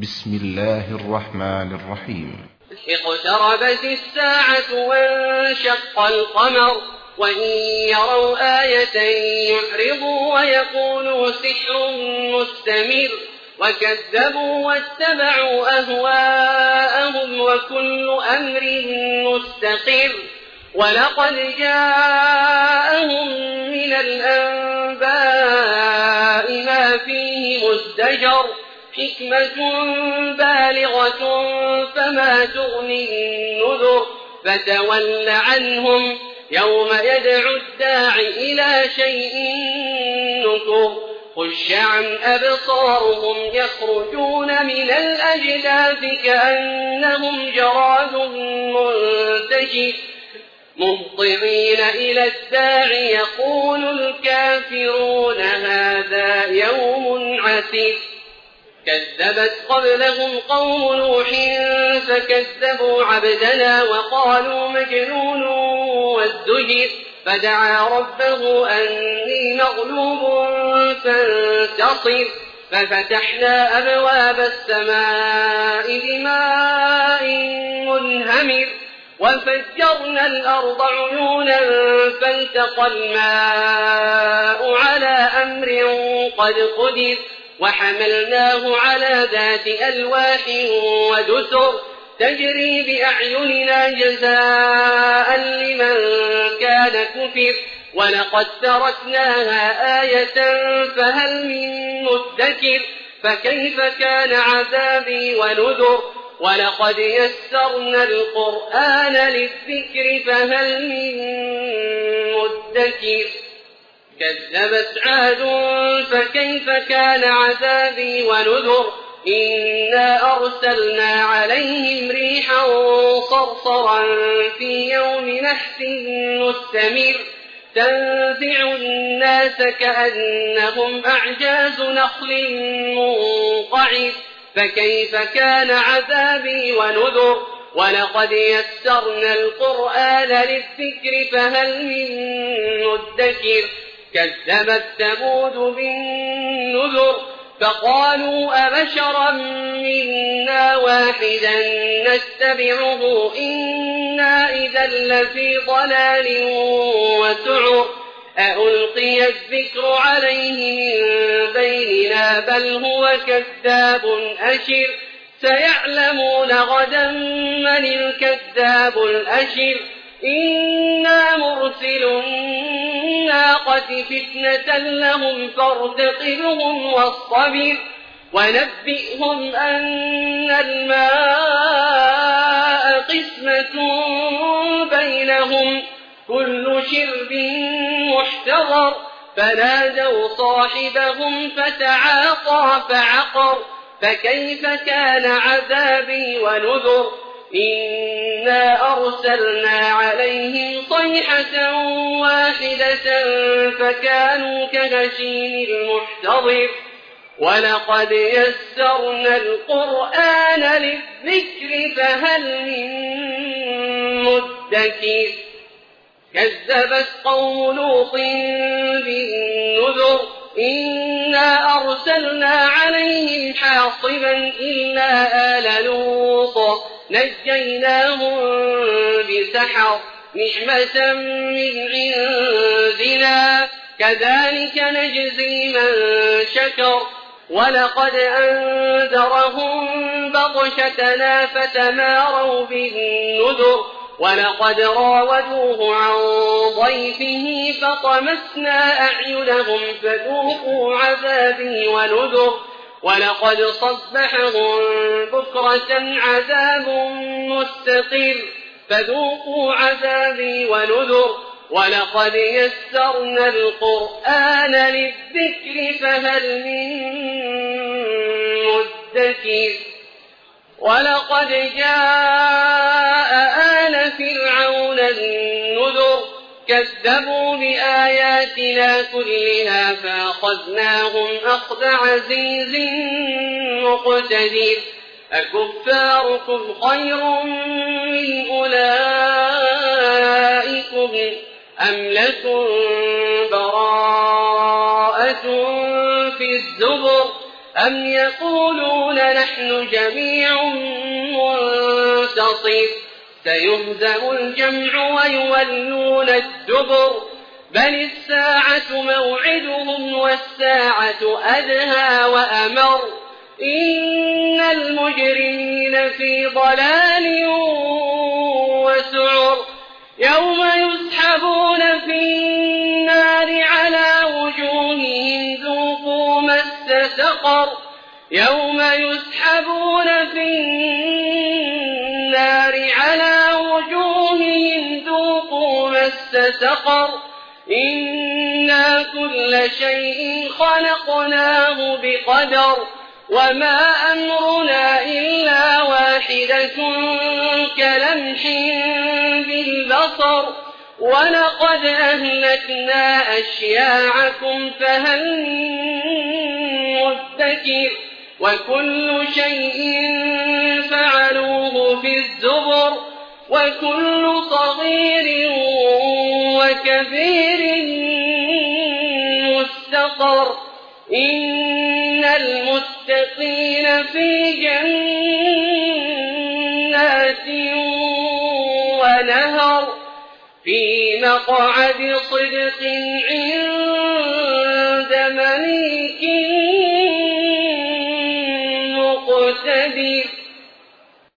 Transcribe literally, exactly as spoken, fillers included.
بسم الله الرحمن الرحيم. اقتربت الساعة وانشق القمر وإن يروا آية يعرضوا ويقولوا سحر مستمر وكذبوا واتبعوا أهواءهم وكل أمر مستقر ولقد جاءهم من الأنباء ما فيه مزدجر حكمة بالغة فما تغني النذر فتول عنهم يوم يدعو الداع إلى شيء نكر خش عن أبصارهم يخرجون من الأجداث كأنهم جراد منتشر مهطعين إلى الداع يقول الكافرون هذا يوم عسير كذبت قبلهم قوم نوح فكذبوا عبدنا وقالوا مجنون وازدجر فدعا ربه أني مغلوب فانتصر ففتحنا أبواب السماء بماء منهمر وفجرنا الأرض عيونا فالتقى الماء على أمر قد قدر وحملناه على ذات ألواح ودسر تجري بأعيننا جزاء لمن كان كفر ولقد تركناها آية فهل من مدكر فكيف كان عذابي ونذر ولقد يسرنا القرآن للذكر فهل من مدكر كذبت عاد فكيف كان عذابي ونذر إنا أرسلنا عليهم ريحا صرصرا في يوم نحس مستمر تنزع الناس كأنهم أعجاز نخل منقعر فكيف كان عذابي ونذر ولقد يسرنا القرآن للذكر فهل من مدكر كذبت ثمود بالنذر فقالوا أبشرا منا واحدا نتبعه إنا إذا لفي ضلال وسعر أألقي الذكر عليه من بيننا بل هو كذاب أشر سيعلمون غدا من الكذاب الأشر إنا مرسل الناقة فتنة لهم فارتقبهم واصطبر ونبئهم أن الماء قسمة بينهم كل شرب محتضر فنادوا صاحبهم فتعاطى فعقر فكيف كان عذابي ونذر إنا أرسلنا عليهم صيحة واحدة فكانوا كهشيم المحتضر ولقد يسرنا القرآن للذكر فهل من مدكر كذبت قوم لوط بالنذر إنا أرسلنا عليهم حاصبا إلا آل لوط نجيناهم بسحر نعمة من عندنا كذلك نجزي من شكر ولقد أنذرهم بطشتنا فتماروا بالنذر ولقد راودوه عن ضيفه فطمسنا أعينهم فذوقوا عذابي ونذر ولقد صبحهم بكرة عذاب مستقر فذوقوا عذابي ونذر ولقد يسرنا القرآن للذكر فهل من مدكر ولقد جاء آل فرعون النذر كذبوا بآياتنا كلها فأخذناهم أخذ عزيز مقتدر أكفاركم خير من أولئكم أم لكم براءة في الزبر أم يقولون نحن جميع منتصر سيهزم الجمع ويولون الدبر بل الساعة موعدهم والساعة أدهى وأمر إن المجرمين في ضلال وسعر يوم يسحبون في النار على وجوههم ذوقوا مس سقر يوم يسحبون في النار على وجوههم ذوقوا مس سقر إنا كل شيء خلقناه بقدر وما أمرنا إلا واحدة كلمح بالبصر ولقد أهلكنا أشياعكم فهل مدكر وكل شيء فعلوه في الزبر وكل صغير وكبير مستقر إن المتقين في جنات ونهر في مقعد صدق